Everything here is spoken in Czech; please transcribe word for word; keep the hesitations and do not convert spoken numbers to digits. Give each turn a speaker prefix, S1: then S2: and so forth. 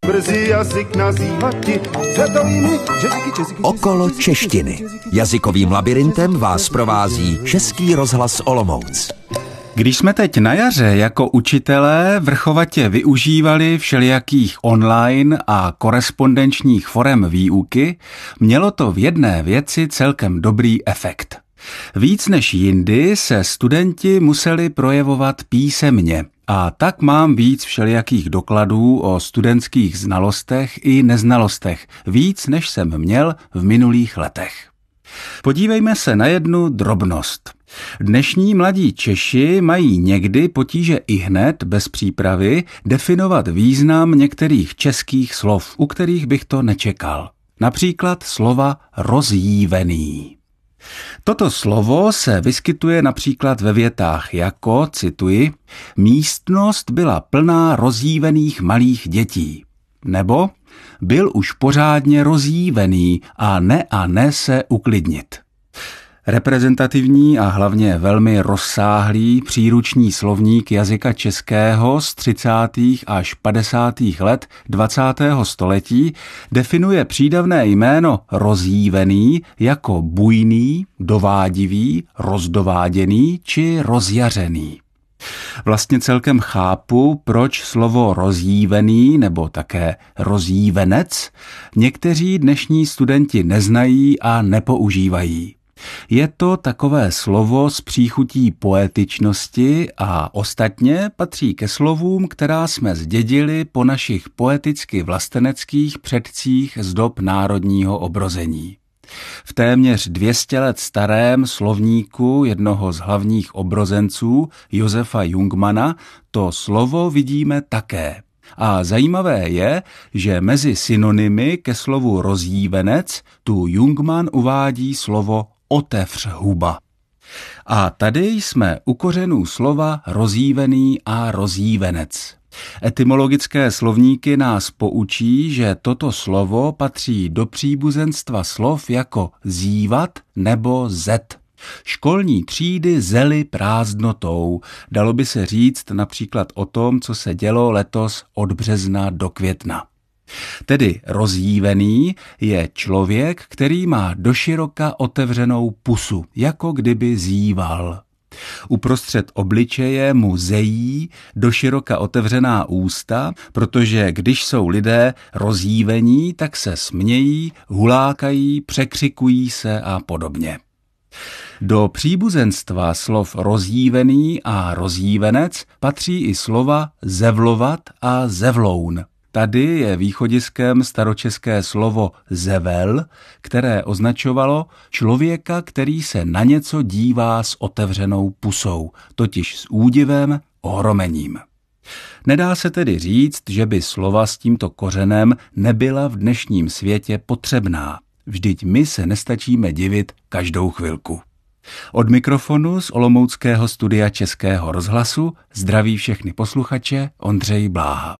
S1: brzy jazyk nazývati.
S2: Okolo češtiny. Jazykovým labirintem vás provází Český rozhlas Olomouc.
S3: Když jsme teď na jaře jako učitelé vrchovatě využívali všelijakých online a korespondenčních forem výuky, mělo to v jedné věci celkem dobrý efekt. Víc než jindy se studenti museli projevovat písemně a tak mám víc všelijakých dokladů o studentských znalostech i neznalostech, víc než jsem měl v minulých letech. Podívejme se na jednu drobnost. Dnešní mladí Češi mají někdy potíže ihned, bez přípravy, definovat význam některých českých slov, u kterých bych to nečekal. Například slova rozjívený. Toto slovo se vyskytuje například ve větách jako, cituji, místnost byla plná rozjívených malých dětí. Nebo byl už pořádně rozjívený a ne a ne se uklidnit. Reprezentativní a hlavně velmi rozsáhlý příruční slovník jazyka českého z třicátých až padesátých let dvacátého století definuje přídavné jméno rozjívený jako bujný, dovádivý, rozdováděný či rozjařený. Vlastně celkem chápu, proč slovo rozjívený nebo také rozjívenec někteří dnešní studenti neznají a nepoužívají. Je to takové slovo s příchutí poetičnosti a ostatně patří ke slovům, která jsme zdědili po našich poeticky vlasteneckých předcích z dob národního obrození. V téměř dvě stě let starém slovníku jednoho z hlavních obrozenců, Josefa Jungmanna, to slovo vidíme také. A zajímavé je, že mezi synonymy ke slovu rozjívenec tu Jungmann uvádí slovo otevř huba. A tady jsme u kořenů slova rozjívený a rozjívenec. Etymologické slovníky nás poučí, že toto slovo patří do příbuzenstva slov jako zívat nebo zet. Školní třídy zely prázdnotou, dalo by se říct například o tom, co se dělo letos od března do května. Tedy rozjívený je člověk, který má doširoka otevřenou pusu, jako kdyby zíval. Uprostřed obličeje mu zejí doširoka otevřená ústa, protože když jsou lidé rozjívení, tak se smějí, hulákají, překřikují se a podobně. Do příbuzenstva slov rozjívený a rozjívenec patří i slova zevlovat a zevloun. Tady je východiskem staročeské slovo zevel, které označovalo člověka, který se na něco dívá s otevřenou pusou, totiž s údivem, ohromením. Nedá se tedy říct, že by slova s tímto kořenem nebyla v dnešním světě potřebná. Vždyť my se nestačíme divit každou chvilku. Od mikrofonu z olomouckého studia Českého rozhlasu zdraví všechny posluchače Ondřej Bláha.